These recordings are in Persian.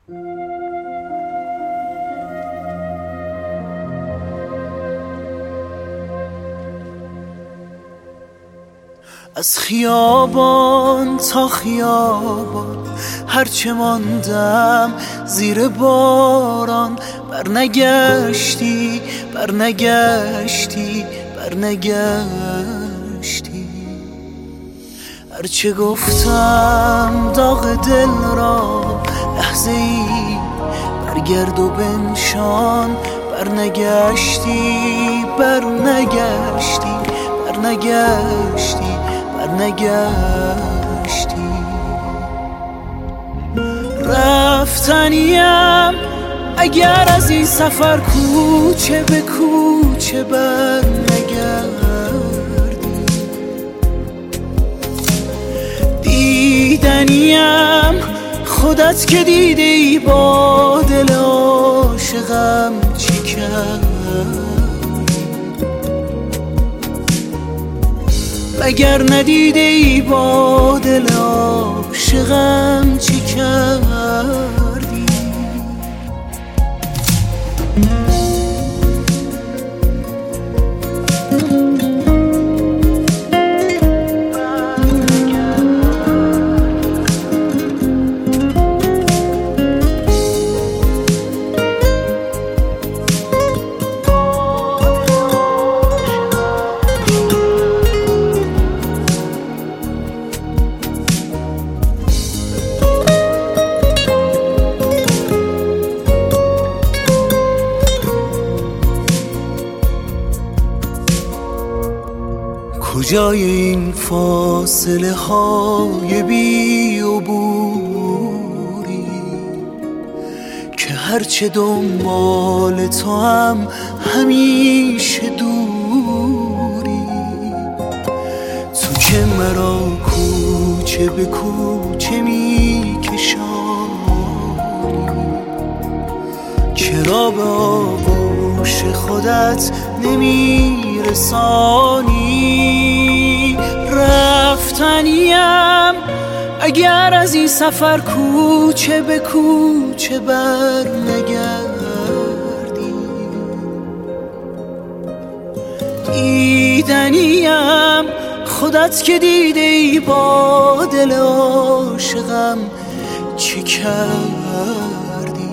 از خیابان تا خیابان هرچه ماندم زیر باران، برنگشتی برنگشتی برنگشتی. هرچه گفتم داغ دل را لحظه ای برگرد و بنشان، برنگشتی برنگشتی برنگشتی برنگشتی. رفتنیم اگر از این سفر کوچه به کوچه برنگردی، دیدنیم خودت که دیده ای با دل عاشقم چی کرد، اگر ندیده ای با دل عاشقم چی کردی. کجای این فاصله های بی عبوری که هرچه دنبال تو هم همیشه دوری، تو که مرا کوچه به کوچه می کشانی، چرا به آغوش خودت نمی رسانی. رفتنیم اگر از این سفر کوچه به کوچه برنگردی، دیدنیم خودت که دیده ای با دل عاشقم چی کردی،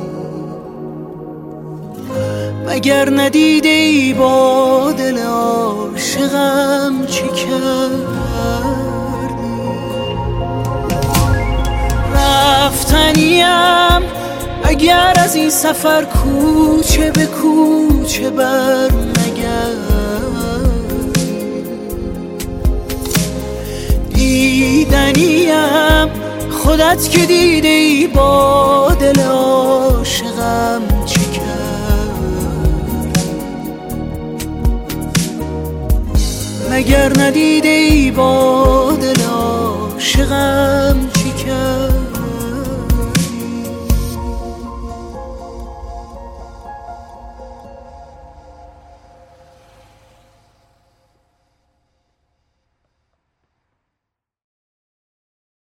مگر ندیده ای با دل عاشقم چی کردی. رفتنیم اگر از این سفر کوچه به کوچه برنگردی، دیدنیم خودت که دیده ای با دل عاشقم چی کردی، مگر ندیده ای با دل عاشقم